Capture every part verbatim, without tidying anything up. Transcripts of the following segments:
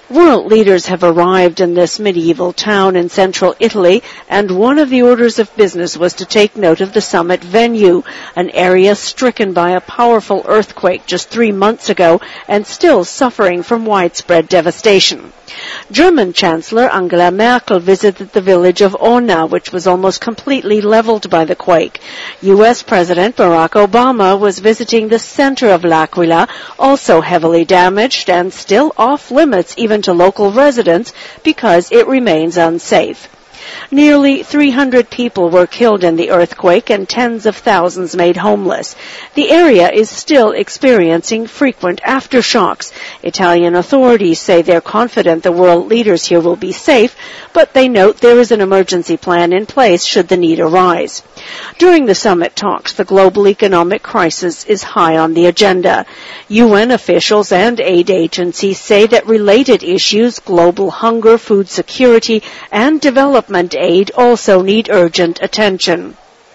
World leaders have arrived in this medieval town in central Italy, and one of the orders of business was to take note of the summit venue, an area stricken by a powerful earthquake just three months ago and still suffering from widespread devastation. German Chancellor Angela Merkel visited the village of Onna, which was almost completely leveled by the quake. U S President Barack Obama was visiting the center of L'Aquila, also heavily damaged and still off limits even to local residents because it remains unsafe. Nearly three hundred people were killed in the earthquake and tens of thousands made homeless. The area is still experiencing frequent aftershocks. Italian authorities say they're confident the world leaders here will be safe, but they note there is an emergency plan in place should the need arise. During the summit talks, the global economic crisis is high on the agenda. U N officials and aid agencies say that related issues, global hunger, food security, and development aid also need urgent attention.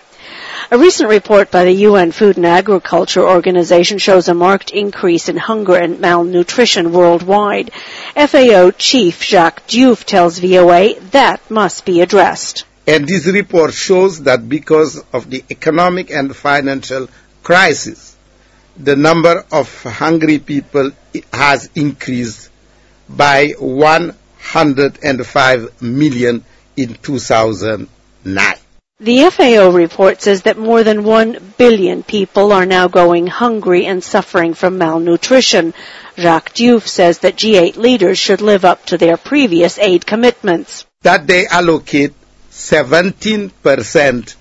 A recent report by the U N Food and Agriculture Organization shows a marked increase in hunger and malnutrition worldwide. F A O Chief Jacques Diouf tells V O A that must be addressed. And this report shows that because of the economic and financial crisis, the number of hungry people has increased by one hundred five million in two thousand nine. The F A O report says that more than one billion people are now going hungry and suffering from malnutrition. Jacques Diouf says that G eight leaders should live up to their previous aid commitments. That they allocate seventeen percent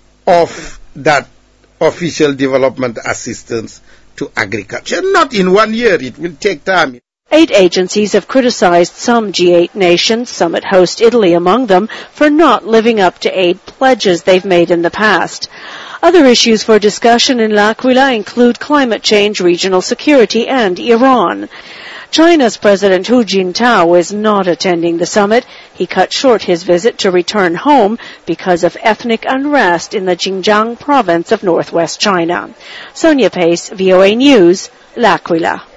of that official development assistance to agriculture. Not in one year, it will take time. Aid agencies have criticized some G eight nations, summit host Italy among them, for not living up to aid pledges they've made in the past. Other issues for discussion in L'Aquila include climate change, regional security, and Iran. China's President Hu Jintao is not attending the summit. He cut short his visit to return home because of ethnic unrest in the Xinjiang province of northwest China. Sonia Pace, V O A News, L'Aquila.